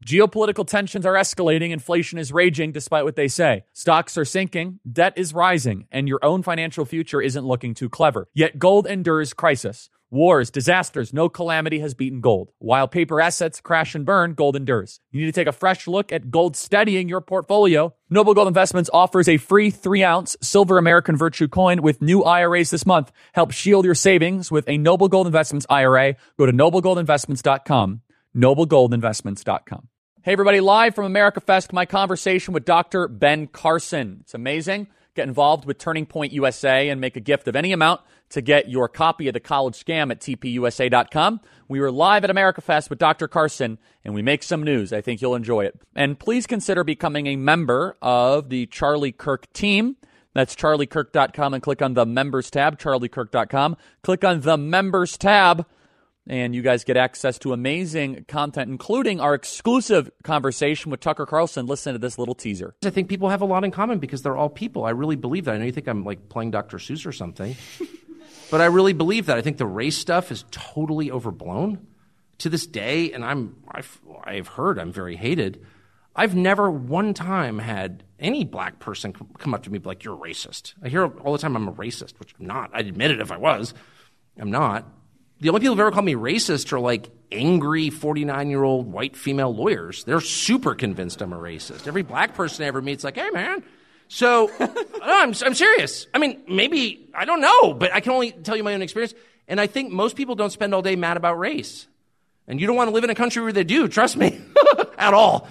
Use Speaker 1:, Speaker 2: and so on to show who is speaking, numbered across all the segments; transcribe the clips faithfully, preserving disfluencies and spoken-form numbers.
Speaker 1: Geopolitical tensions are escalating, inflation is raging despite what they say. Stocks are sinking, debt is rising, and your own financial future isn't looking too clever. Yet gold endures crisis. Wars, disasters, no calamity has beaten gold. While paper assets crash and burn, gold endures. You need to take a fresh look at gold steadying your portfolio. Noble Gold Investments offers a free three ounce silver American Virtue coin with new I R As this month. Help shield your savings with a Noble Gold Investments I R A. Go to noble gold investments dot com. noble gold investments dot com. Hey, everybody, live from America Fest, my conversation with Doctor Ben Carson. It's amazing. Get involved with Turning Point U S A and make a gift of any amount to get your copy of The College Scam at T P U S A dot com. We were live at America Fest with Doctor Carson, and we make some news. I think you'll enjoy it. And please consider becoming a member of the Charlie Kirk team. That's charlie kirk dot com and click on the Members tab, charlie kirk dot com. Click on the Members tab, and you guys get access to amazing content, including our exclusive conversation with Tucker Carlson. Listen to this little teaser.
Speaker 2: I think people have a lot in common because they're all people. I really believe that. I know you think I'm like playing Doctor Seuss or something, but I really believe that. I think the race stuff is totally overblown to this day, and I'm I've, I've heard I'm very hated. I've never one time had any black person come up to me and be like, "You're racist." I hear all the time I'm a racist, which I'm not. I'd admit it if I was. I'm not. The only people who've ever called me racist are like angry forty-nine-year-old white female lawyers. They're super convinced I'm a racist. Every black person I ever meet's like, "Hey, man." So no, I'm, I'm serious. I mean, maybe, I don't know, but I can only tell you my own experience. And I think most people don't spend all day mad about race. And you don't want to live in a country where they do, trust me, at all.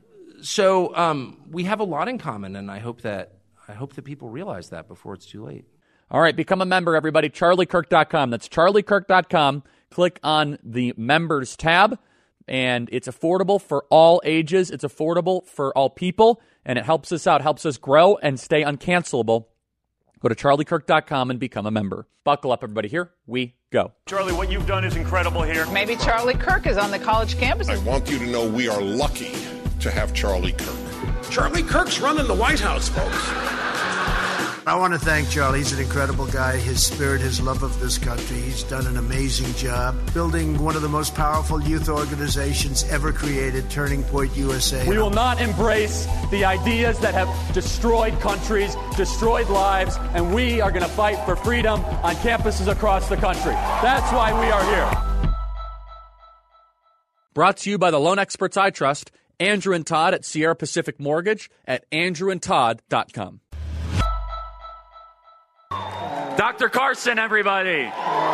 Speaker 2: So um, we have a lot in common, and I hope that I hope that people realize that before it's too late.
Speaker 1: All right, become a member, everybody. charlie kirk dot com. That's charlie kirk dot com. Click on the Members tab, and it's affordable for all ages. It's affordable for all people, and it helps us out, helps us grow and stay uncancelable. Go to charlie kirk dot com and become a member. Buckle up, everybody. Here we go.
Speaker 3: Charlie, what you've done is incredible here.
Speaker 4: Maybe Charlie Kirk is on the college campus.
Speaker 5: I want you to know we are lucky to have Charlie Kirk.
Speaker 6: Charlie Kirk's running the White House, folks.
Speaker 7: I want to thank Charlie. He's an incredible guy. His spirit, his love of this country. He's done an amazing job building one of the most powerful youth organizations ever created, Turning Point U S A.
Speaker 1: We will not embrace the ideas that have destroyed countries, destroyed lives, and we are going to fight for freedom on campuses across the country. That's why we are here. Brought to you by the loan experts I trust, Andrew and Todd at Sierra Pacific Mortgage at andrew and todd dot com. Doctor Carson, everybody.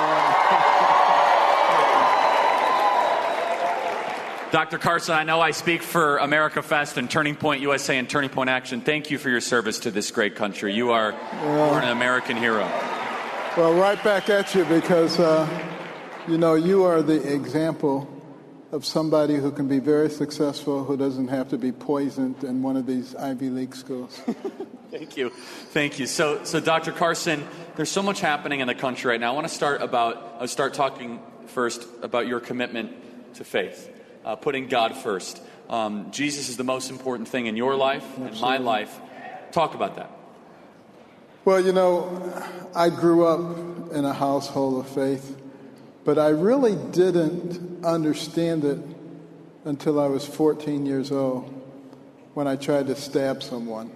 Speaker 1: Doctor Carson, I know I speak for America Fest and Turning Point U S A and Turning Point Action. Thank you for your service to this great country. You are well, an American hero.
Speaker 8: Well, right back at you because, uh, you know, you are the example of somebody who can be very successful, who doesn't have to be poisoned in one of these Ivy League schools.
Speaker 1: Thank you. Thank you. So, so Doctor Carson, there's so much happening in the country right now. I want to start about, I'll start talking first about your commitment to faith, uh, putting God first. Um, Jesus is the most important thing in your life, Absolutely. In my life. Talk about that.
Speaker 8: Well, you know, I grew up in a household of faith, but I really didn't understand it until I was fourteen years old when I tried to stab someone.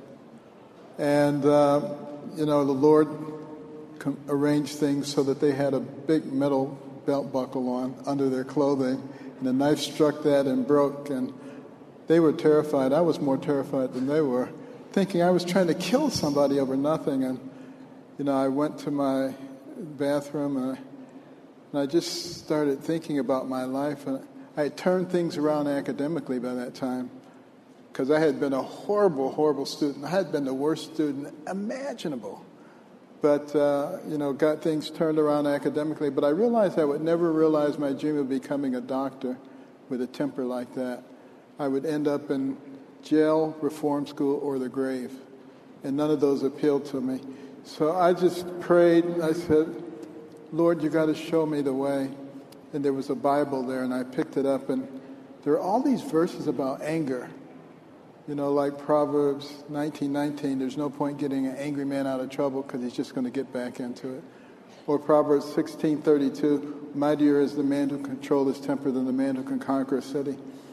Speaker 8: And, uh, you know, the Lord com- arranged things so that they had a big metal belt buckle on under their clothing, and the knife struck that and broke, and they were terrified. I was more terrified than they were, thinking I was trying to kill somebody over nothing. And, you know, I went to my bathroom, and I, and I just started thinking about my life, and I had turned things around academically by that time, because I had been a horrible, horrible student. I had been the worst student imaginable. But, uh, you know, got things turned around academically. But I realized I would never realize my dream of becoming a doctor with a temper like that. I would end up in jail, reform school, or the grave. And none of those appealed to me. So I just prayed. I said, Lord, you got to show me the way. And there was a Bible there, and I picked it up. And there are all these verses about anger. You know, like Proverbs nineteen nineteen, there's no point getting an angry man out of trouble because he's just going to get back into it. Or Proverbs sixteen thirty-two, mightier is the man who can control his temper than the man who can conquer a city.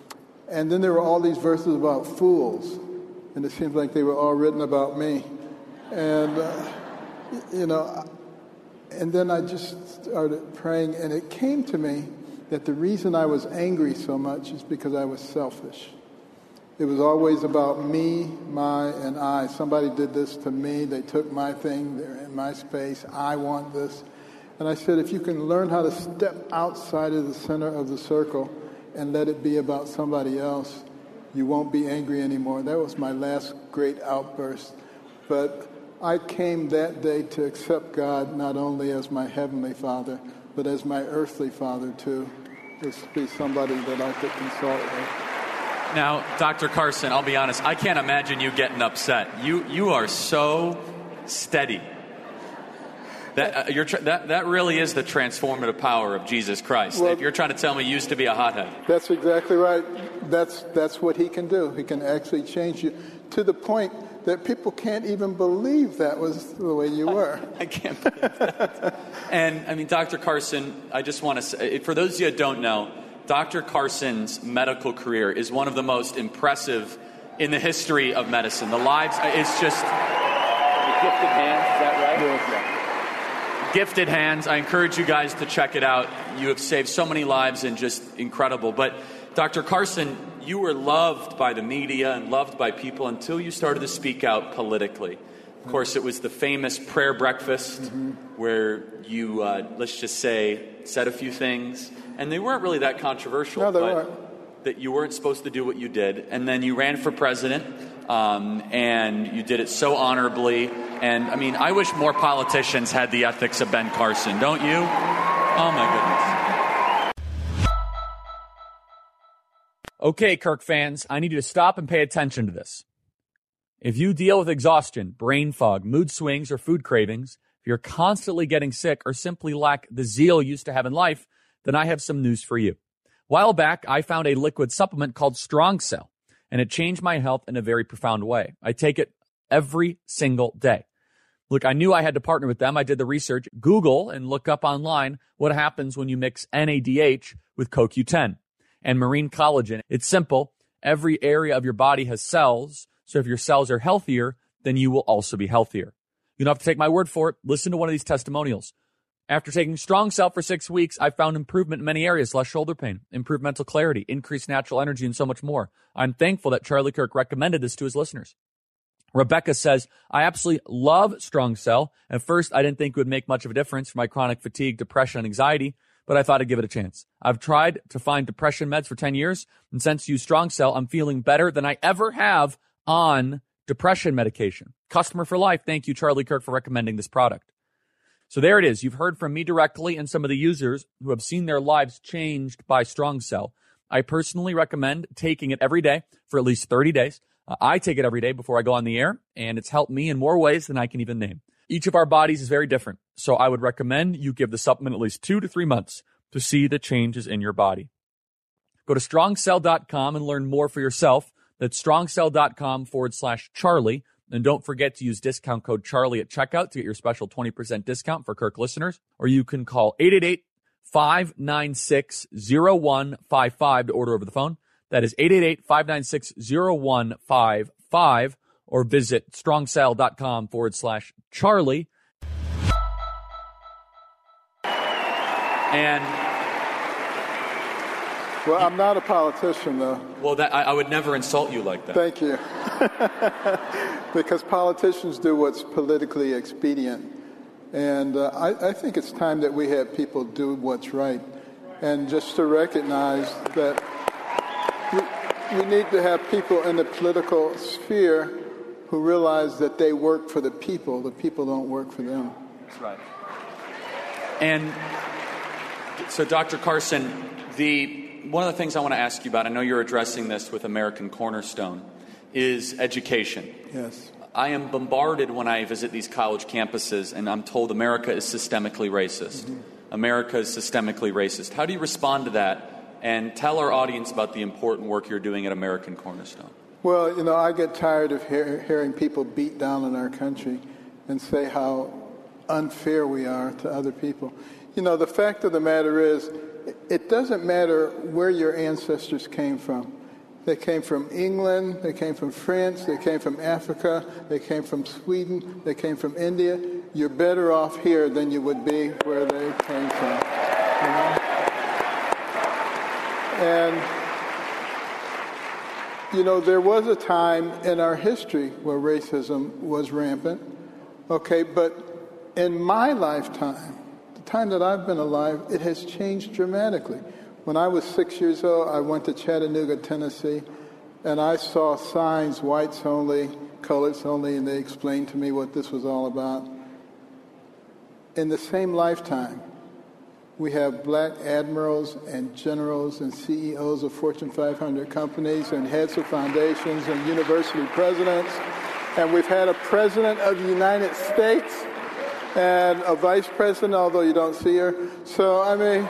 Speaker 8: And then there were all these verses about fools, and it seems like they were all written about me. And, uh, you know, and then I just started praying, and it came to me that the reason I was angry so much is because I was selfish. It was always about me, my, and I. Somebody did this to me. They took my thing. They're in my space. I want this. And I said, if you can learn how to step outside of the center of the circle and let it be about somebody else, you won't be angry anymore. That was my last great outburst. But I came that day to accept God not only as my heavenly Father, but as my earthly Father, too. Just be somebody that I could consult with.
Speaker 1: Now, Doctor Carson, I'll be honest, I can't imagine you getting upset. You you are so steady. That uh, you're tra- that that really is the transformative power of Jesus Christ.
Speaker 8: Well,
Speaker 1: if you're trying to tell me you used to be a hothead.
Speaker 8: That's exactly right. That's that's what he can do. He can actually change you to the point that people can't even believe that was the way you were.
Speaker 1: I can't believe that. And, I mean, Doctor Carson, I just want to say, for those of you that don't know, Doctor Carson's medical career is one of the most impressive in the history of medicine. The lives, it's just... The gifted hands, is that right?
Speaker 8: Yes.
Speaker 1: Gifted hands. I encourage you guys to check it out. You have saved so many lives and just incredible. But, Doctor Carson, you were loved by the media and loved by people until you started to speak out politically. Of course, it was the famous prayer breakfast mm-hmm. where you, uh, let's just say, said a few things. And they weren't really that controversial.
Speaker 8: No, they
Speaker 1: but
Speaker 8: weren't.
Speaker 1: That you weren't supposed to do what you did. And then you ran for president, um, and you did it so honorably. And, I mean, I wish more politicians had the ethics of Ben Carson, don't you? Oh, my goodness. Okay, Kirk fans, I need you to stop and pay attention to this. If you deal with exhaustion, brain fog, mood swings, or food cravings, if you're constantly getting sick or simply lack the zeal you used to have in life, then I have some news for you. A while back, I found a liquid supplement called Strong Cell, and it changed my health in a very profound way. I take it every single day. Look, I knew I had to partner with them. I did the research, Google, and look up online what happens when you mix N A D H with C O Q ten and marine collagen. It's simple. Every area of your body has cells, so if your cells are healthier, then you will also be healthier. You don't have to take my word for it. Listen to one of these testimonials. After taking Strong Cell for six weeks, I found improvement in many areas, less shoulder pain, improved mental clarity, increased natural energy, and so much more. I'm thankful that Charlie Kirk recommended this to his listeners. Rebecca says, I absolutely love Strong Cell. At first, I didn't think it would make much of a difference for my chronic fatigue, depression, and anxiety, but I thought I'd give it a chance. I've tried to find depression meds for ten years, and since you use Strong Cell, I'm feeling better than I ever have on depression medication. Customer for life. Thank you, Charlie Kirk, for recommending this product. So there it is. You've heard from me directly and some of the users who have seen their lives changed by Strong Cell. I personally recommend taking it every day for at least thirty days. Uh, I take it every day before I go on the air, and it's helped me in more ways than I can even name. Each of our bodies is very different, so I would recommend you give the supplement at least two to three months to see the changes in your body. Go to strong cell dot com and learn more for yourself. That's strong cell dot com forward slash Charlie. And don't forget to use discount code Charlie at checkout to get your special twenty percent discount for Kirk listeners. Or you can call eight eight eight, five nine six, zero one five five to order over the phone. That is eight eight eight, five nine six, zero one five five. Or visit strong cell dot com forward slash Charlie. And
Speaker 8: well, I'm not a politician, though.
Speaker 1: Well, that, I, I would never insult you like that.
Speaker 8: Thank you. Because politicians do what's politically expedient. And uh, I, I think it's time that we have people do what's right. And just to recognize that we, we need to have people in the political sphere who realize that they work for the people. The people don't work for them.
Speaker 1: That's right. And so, Doctor Carson, the one of the things I want to ask you about, I know you're addressing this with American Cornerstone, is education.
Speaker 8: Yes.
Speaker 1: I am bombarded when I visit these college campuses, and I'm told America is systemically racist. Mm-hmm. America is systemically racist. How do you respond to that? And tell our audience about the important work you're doing at American Cornerstone.
Speaker 8: Well, you know, I get tired of hear, hearing people beat down on our country and say how unfair we are to other people. You know, the fact of the matter is, it doesn't matter where your ancestors came from. They came from England, they came from France, they came from Africa, they came from Sweden, they came from India. You're better off here than you would be where they came from. You know? And, you know, there was a time in our history where racism was rampant, okay, but in my lifetime, the time that I've been alive, it has changed dramatically. When I was six years old, I went to Chattanooga, Tennessee, and I saw signs, whites only, coloreds only, and they explained to me what this was all about. In the same lifetime, we have black admirals and generals and C E Os of Fortune five hundred companies and heads of foundations and university presidents. And we've had a president of the United States and a vice president, although you don't see her. So, I mean...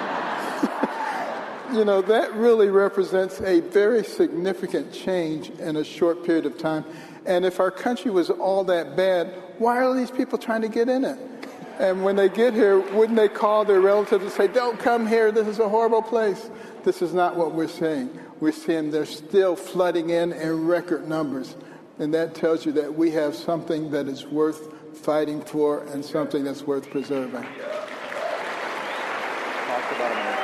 Speaker 8: You know, that really represents a very significant change in a short period of time. And if our country was all that bad, why are these people trying to get in it? And when they get here, wouldn't they call their relatives and say, don't come here, this is a horrible place? This is not what we're saying. We're seeing they're still flooding in in record numbers. And that tells you that we have something that is worth fighting for and something that's worth preserving.
Speaker 9: Talk about America.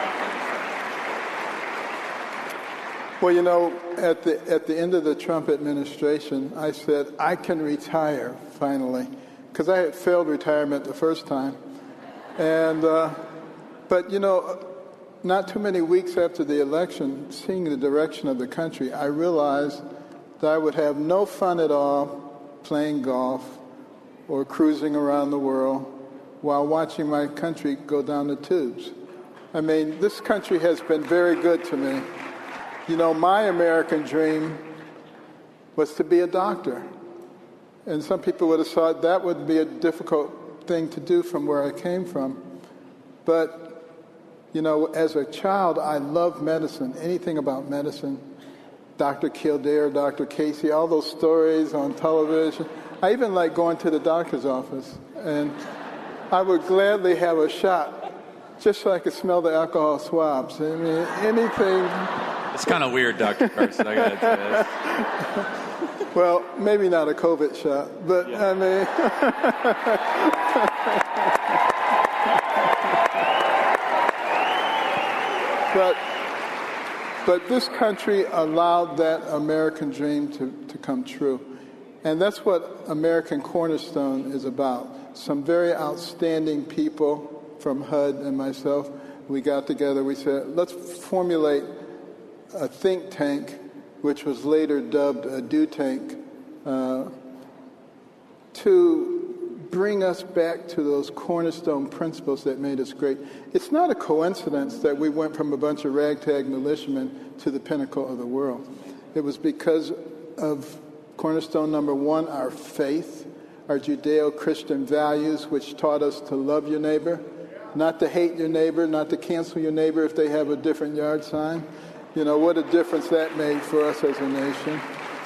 Speaker 8: Well, you know, at the at the end of the Trump administration, I said, I can retire, finally, because I had failed retirement the first time. And, uh, but, you know, not too many weeks after the election, seeing the direction of the country, I realized that I would have no fun at all playing golf or cruising around the world while watching my country go down the tubes. I mean, this country has been very good to me. You know, my American dream was to be a doctor. And some people would have thought that would be a difficult thing to do from where I came from. But, you know, as a child, I loved medicine, anything about medicine. Doctor Kildare, Doctor Casey, all those stories on television. I even like going to the doctor's office. And I would gladly have a shot just so I could smell the alcohol swabs. I mean, anything...
Speaker 1: It's kind of weird, Doctor Carson, I got to say.
Speaker 8: Well, maybe not a COVID shot, but yeah. I mean... but, but this country allowed that American dream to, to come true. And that's what American Cornerstone is about. Some very outstanding people from H U D and myself, we got together, we said, let's formulate a think tank, which was later dubbed a do tank, uh, to bring us back to those cornerstone principles that made us great. It's not a coincidence that we went from a bunch of ragtag militiamen to the pinnacle of the world. It was because of cornerstone number one, our faith, our Judeo-Christian values, which taught us to love your neighbor, not to hate your neighbor, not to cancel your neighbor if they have a different yard sign. You know, what a difference that made for us as a nation.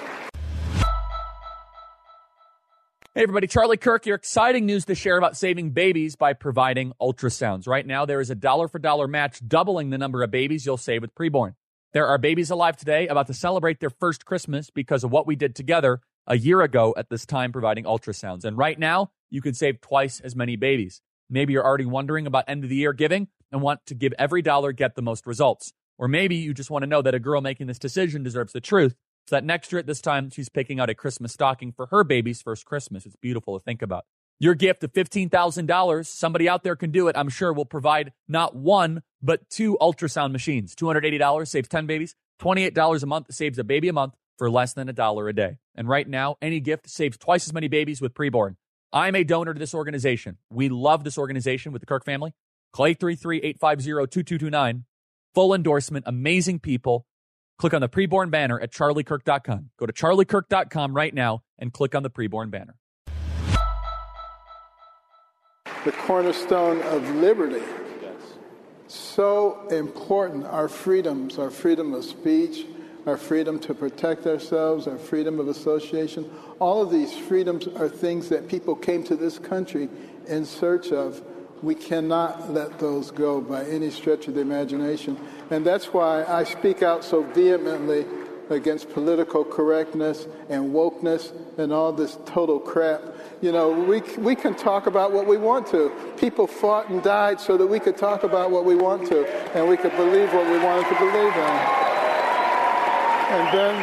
Speaker 1: Hey, everybody, Charlie Kirk here. Exciting news to share about saving babies by providing ultrasounds. Right now, there is a dollar-for-dollar match doubling the number of babies you'll save with Preborn. There are babies alive today about to celebrate their first Christmas because of what we did together a year ago at this time providing ultrasounds. And right now, you can save twice as many babies. Maybe you're already wondering about end-of-the-year giving and want to give every dollar, get the most results. Or maybe you just want to know that a girl making this decision deserves the truth, so that next year at this time, she's picking out a Christmas stocking for her baby's first Christmas. It's beautiful to think about. Your gift of fifteen thousand dollars, somebody out there can do it, I'm sure, will provide not one, but two ultrasound machines. two hundred eighty dollars saves ten babies. twenty-eight dollars a month saves a baby a month for less than a dollar a day. And right now, any gift saves twice as many babies with Preborn. I'm a donor to this organization. We love this organization with the Kirk family. Call eight three three, eight five zero, two two two nine. Full endorsement, amazing people. Click on the Preborn banner at charlie kirk dot com. Go to charlie kirk dot com right now and click on the Preborn banner.
Speaker 8: The cornerstone of liberty. Yes. So important. Our freedoms, our freedom of speech, our freedom to protect ourselves, our freedom of association. All of these freedoms are things that people came to this country in search of. We cannot let those go by any stretch of the imagination. And that's why I speak out so vehemently against political correctness and wokeness and all this total crap. You know, we we can talk about what we want to. People fought and died so that we could talk about what we want to, and we could believe what we wanted to believe in. And then,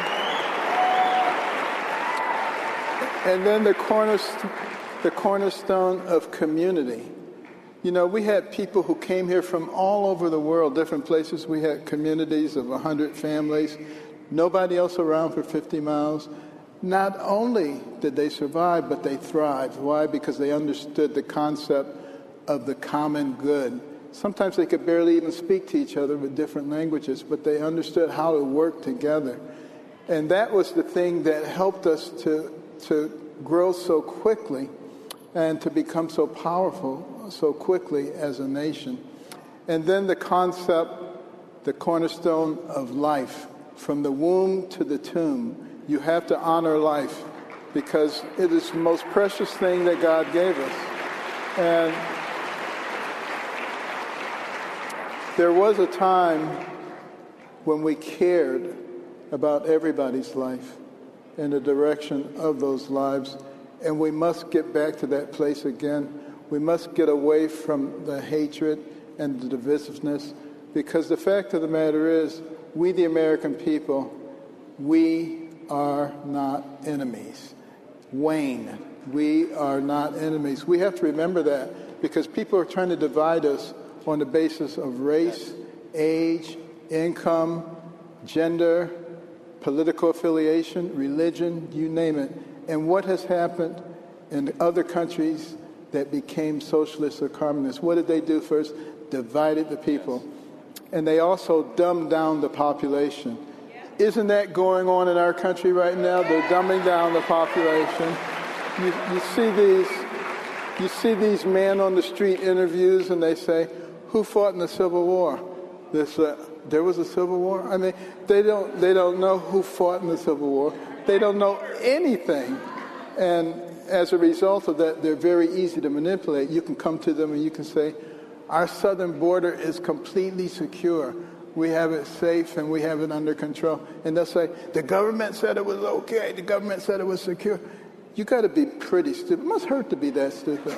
Speaker 8: and then the cornerstone, the cornerstone of community. You know, we had people who came here from all over the world, different places. We had communities of one hundred families, nobody else around for fifty miles. Not only did they survive, but they thrived. Why? Because they understood the concept of the common good. Sometimes they could barely even speak to each other with different languages, but they understood how to work together. And that was the thing that helped us to, to grow so quickly and to become so powerful so quickly as a nation. And then the concept, the cornerstone of life, from the womb to the tomb. You have to honor life because it is the most precious thing that God gave us. And there was a time when we cared about everybody's life and the direction of those lives, and we must get back to that place again. We must get away from the hatred and the divisiveness, because the fact of the matter is, we the American people, we are not enemies. Wayne, we are not enemies. We have to remember that, because people are trying to divide us on the basis of race, age, income, gender, political affiliation, religion, you name it. And what has happened in other countries that became socialist or communist? What did they do first? Divided the people. And they also dumbed down the population. Isn't that going on in our country right now? They're dumbing down the population. You, you see these, you see these men on the street interviews, and they say, "Who fought in the Civil War?" This, uh, there was a Civil War. I mean, they don't, they don't know who fought in the Civil War. They don't know anything, and as a result of that, they're very easy to manipulate. You can come to them and you can say, "Our southern border is completely secure. We have it safe and we have it under control." And they'll say, "The government said it was okay. The government said it was secure." You got to be pretty stupid. It must hurt to be that stupid.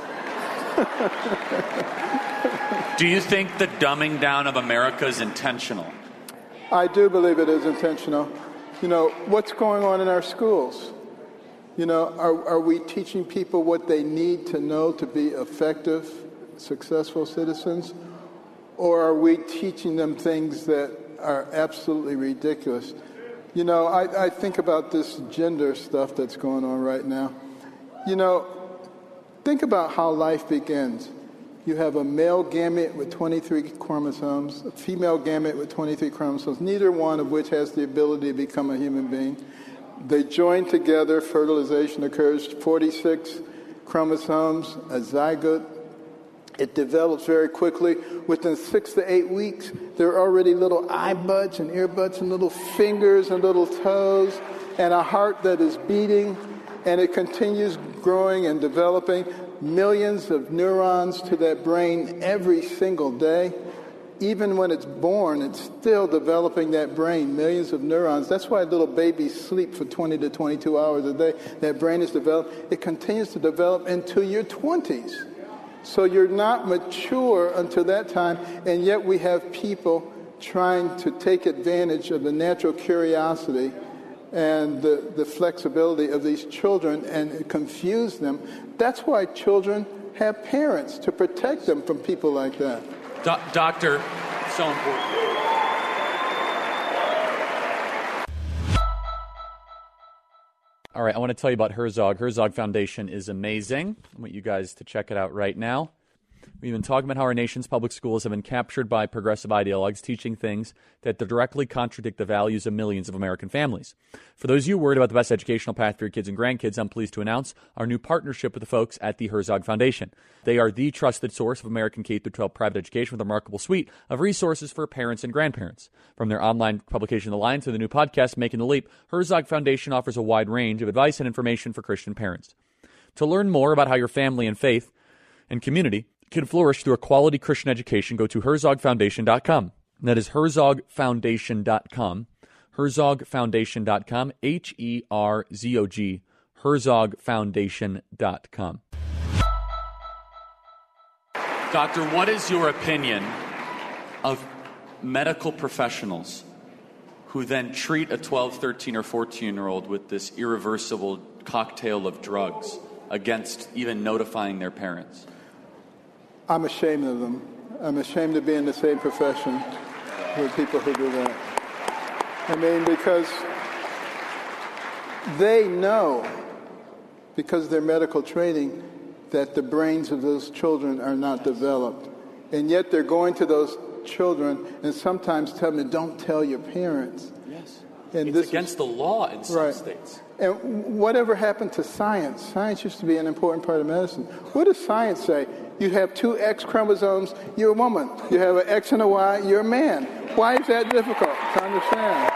Speaker 9: Do you think the dumbing down of America is intentional?
Speaker 8: I do believe it is intentional. You know, what's going on in our schools? You know, are, are we teaching people what they need to know to be effective, successful citizens? Or are we teaching them things that are absolutely ridiculous? You know, I, I think about this gender stuff that's going on right now. You know, think about how life begins. You have a male gamete with twenty-three chromosomes, a female gamete with twenty-three chromosomes, neither one of which has the ability to become a human being. They join together, fertilization occurs, forty-six chromosomes, a zygote. It develops very quickly. Within six to eight weeks, there are already little eye buds and ear buds and little fingers and little toes and a heart that is beating, and it continues growing and developing. Millions of neurons to that brain every single day. Even when it's born, it's still developing that brain, millions of neurons. That's why little babies sleep for twenty to twenty-two hours a day. That brain is developed. It continues to develop into your twenties. So you're not mature until that time, and yet we have people trying to take advantage of the natural curiosity and the, the flexibility of these children and confuse them. That's why children have parents, to protect them from people like that.
Speaker 9: Do- doctor, so important.
Speaker 1: All right, I want to tell you about Herzog. Herzog Foundation is amazing. I want you guys to check it out right now. We've been talking about how our nation's public schools have been captured by progressive ideologues teaching things that directly contradict the values of millions of American families. For those of you worried about the best educational path for your kids and grandkids, I'm pleased to announce our new partnership with the folks at the Herzog Foundation. They are the trusted source of American K through twelve private education with a remarkable suite of resources for parents and grandparents. From their online publication, The Line, to the new podcast, Making the Leap, Herzog Foundation offers a wide range of advice and information for Christian parents. To learn more about how your family and faith and community can flourish through a quality Christian education, go to herzog foundation dot com. That is herzog foundation dot com. herzog foundation dot com, H E R Z O G, herzog foundation dot com.
Speaker 9: Doctor, what is your opinion of medical professionals who then treat a twelve, thirteen, or fourteen-year-old with this irreversible cocktail of drugs against even notifying their parents?
Speaker 8: I'm ashamed of them. I'm ashamed to be in the same profession with people who do that. I mean, because they know, because of their medical training, that the brains of those children are not developed. And yet they're going to those children and sometimes tell them, don't tell your parents.
Speaker 9: Yes.
Speaker 8: And
Speaker 9: it's
Speaker 8: this
Speaker 9: against
Speaker 8: is,
Speaker 9: the law in some
Speaker 8: right.
Speaker 9: states.
Speaker 8: And whatever happened to science? Science used to be an important part of medicine. What does science say? You have two X chromosomes, you're a woman. You have an X and a Y, you're a man. Why is that difficult to understand?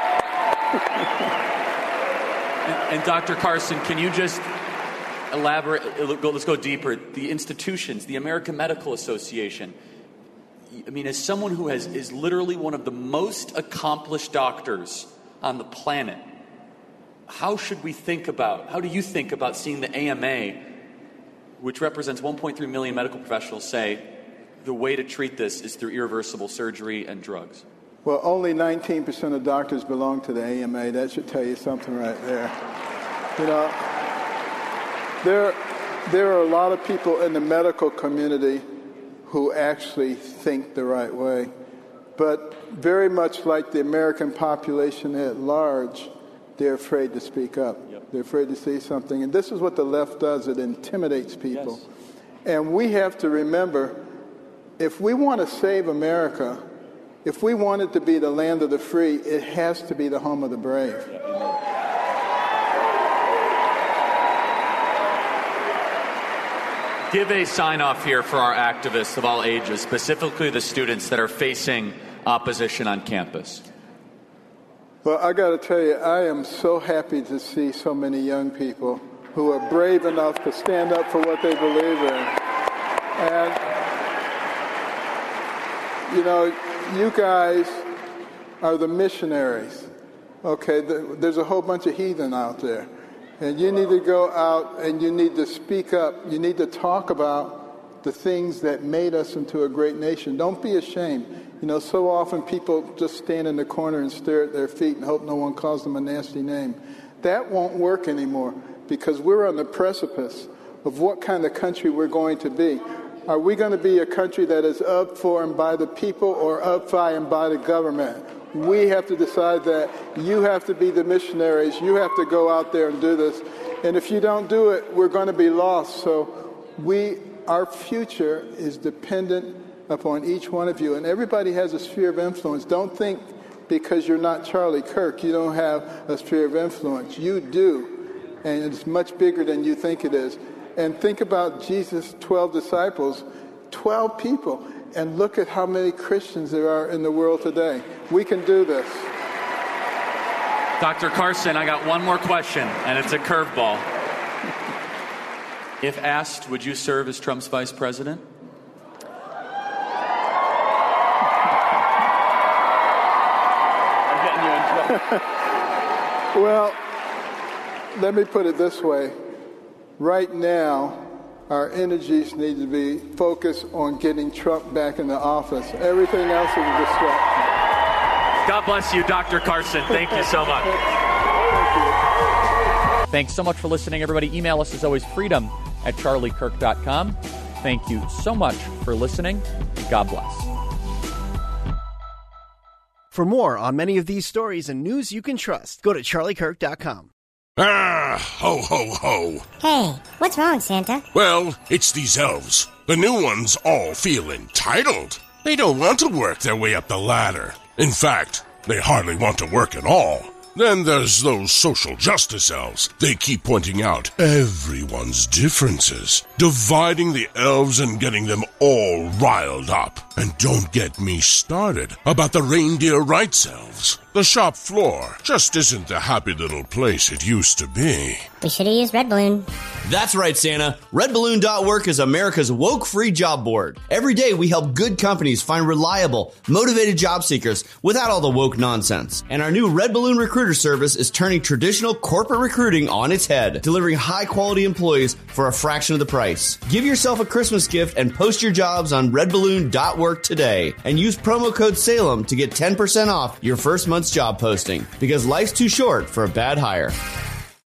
Speaker 9: and, and Doctor Carson, can you just elaborate, let's go deeper. The institutions, the American Medical Association, I mean, as someone who has is literally one of the most accomplished doctors on the planet, how should we think about, how do you think about seeing the A M A, which represents one point three million medical professionals, say the way to treat this is through irreversible surgery and drugs?
Speaker 8: Well, only nineteen percent of doctors belong to the A M A. That should tell you something right there. You know, there, there are a lot of people in the medical community who actually think the right way. But very much like the American population at large, they're afraid to speak up. Yep. They're afraid to say something. And this is what the left does. It intimidates people. Yes. And we have to remember, if we want to save America, if we want it to be the land of the free, it has to be the home of the brave.
Speaker 9: Give a sign-off here for our activists of all ages, specifically the students that are facing opposition on campus.
Speaker 8: Well, I got to tell you, I am so happy to see so many young people who are brave enough to stand up for what they believe in. And, you know, you guys are the missionaries. Okay, there's a whole bunch of heathen out there. And you need to go out and you need to speak up. You need to talk about the things that made us into a great nation. Don't be ashamed. You know, so often people just stand in the corner and stare at their feet and hope no one calls them a nasty name. That won't work anymore because we're on the precipice of what kind of country we're going to be. Are we going to be a country that is of, for, and by the people, or of, by, and by the government? We have to decide that. You have to be the missionaries. You have to go out there and do this. And if you don't do it, we're going to be lost. So we, our future is dependent upon each one of you. And everybody has a sphere of influence. Don't think because you're not Charlie Kirk, you don't have a sphere of influence. You do. And it's much bigger than you think it is. And think about Jesus' twelve disciples, twelve people. And look at how many Christians there are in the world today. We can do this.
Speaker 9: Doctor Carson, I got one more question, and it's a curveball. If asked, would you serve as Trump's vice president? I'm getting you in trouble.
Speaker 8: Well, let me put it this way. Right now, our energies need to be focused on getting Trump back in the office. Everything else is a distraction.
Speaker 9: God bless you, Doctor Carson. Thank you so much.
Speaker 8: Thank you.
Speaker 1: Thanks so much for listening, everybody. Email us, as always, freedom at charlie kirk dot com. Thank you so much for listening. God bless.
Speaker 10: For more on many of these stories and news you can trust, go to charlie kirk dot com.
Speaker 6: Ah, ho, ho, ho.
Speaker 11: Hey, what's wrong, Santa?
Speaker 6: Well, it's these elves. The new ones all feel entitled. They don't want to work their way up the ladder. In fact, they hardly want to work at all. Then there's those social justice elves. They keep pointing out everyone's differences, dividing the elves and getting them all riled up. And don't get me started about the reindeer rights elves. The shop floor just isn't the happy little place it used to be.
Speaker 11: We should have used Red Balloon.
Speaker 12: That's right, Santa. red balloon dot work is America's woke-free job board. Every day, we help good companies find reliable, motivated job seekers without all the woke nonsense. And our new Red Balloon recruiter service is turning traditional corporate recruiting on its head, delivering high-quality employees for a fraction of the price. Give yourself a Christmas gift and post your jobs on red balloon dot work today. And use promo code Salem to get ten percent off your first month's job posting, because life's too short for a bad hire.